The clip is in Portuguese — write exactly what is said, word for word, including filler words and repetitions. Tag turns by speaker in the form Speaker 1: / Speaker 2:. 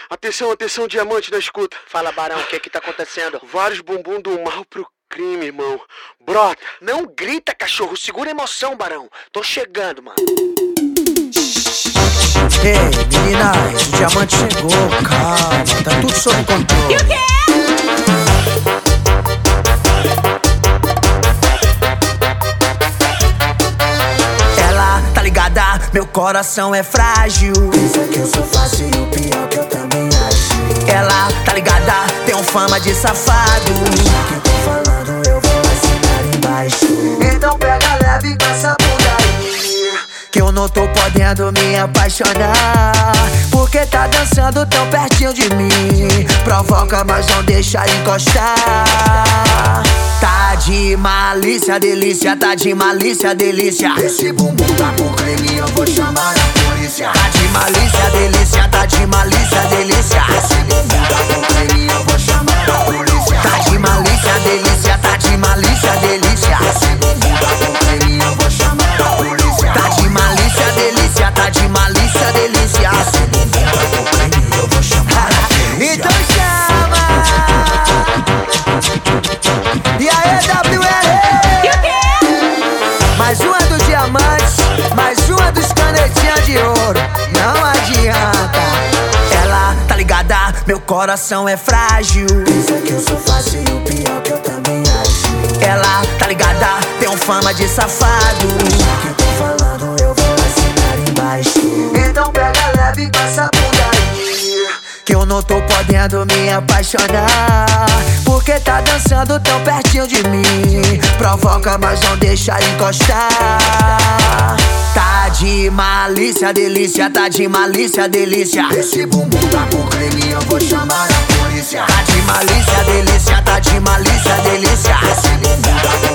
Speaker 1: Atenção, atenção, diamante na escuta.
Speaker 2: Fala, Barão, o que que tá acontecendo?
Speaker 1: Vários bumbum do mal pro crime, irmão. Brota.
Speaker 2: Não grita, cachorro. Segura a emoção, Barão. Tô chegando, mano.
Speaker 3: Ei, meninas, o diamante chegou. Calma, tá tudo sob controle.
Speaker 4: E o quê?
Speaker 3: Ela tá ligada, meu coração é frágil.
Speaker 5: Pensa que eu sou fácil e o pior que eu também acho.
Speaker 3: Ela tá ligada, tem um fama de safado.
Speaker 5: Já que eu tô falando, eu vou assinar embaixo.
Speaker 3: Então pega leve com essa bunda aí, que eu não tô podendo me apaixonar, porque tá dançando tão pertinho de mim. Provoca, mas não deixa encostar. Tá de malícia, delícia, tá de malícia, delícia.
Speaker 5: Esse bumbum tá por crime, eu vou chamar a polícia.
Speaker 3: Tá de malícia, delícia, tá de malícia, delícia.
Speaker 5: Esse bumbum tá por crime, eu vou chamar a polícia.
Speaker 3: Tá de malícia, delícia, tá de malícia, delícia.
Speaker 5: Esse bumbum tá por crime, eu vou chamar a polícia.
Speaker 3: Tá de malícia, delícia, tá de malícia, delícia.
Speaker 5: Esse bumbum tá por crime, eu vou chamar a polícia.
Speaker 3: Então chama! E aí, W R?
Speaker 4: E o quê?
Speaker 3: Mais uma dos diamantes, mais uma dos canetinhas de ouro. Não adianta. Ela tá ligada, meu coração é frágil.
Speaker 5: Pensa que eu sou fácil e o pior que eu também acho.
Speaker 3: Ela tá ligada, tem um fama de safado.
Speaker 5: Já que eu tô falando, eu vou assinar embaixo.
Speaker 3: Então pega leve com essa bunda aí, que eu não tô podendo me apaixonar, porque tá dançando tão pertinho de mim. Provoca, mas não deixa encostar. Tá de malícia, delícia, tá de malícia, delícia.
Speaker 5: Esse bumbum tá por crime, eu vou chamar a polícia.
Speaker 3: Tá de malícia, delícia, tá de malícia, delícia.
Speaker 5: Esse bumbum tá por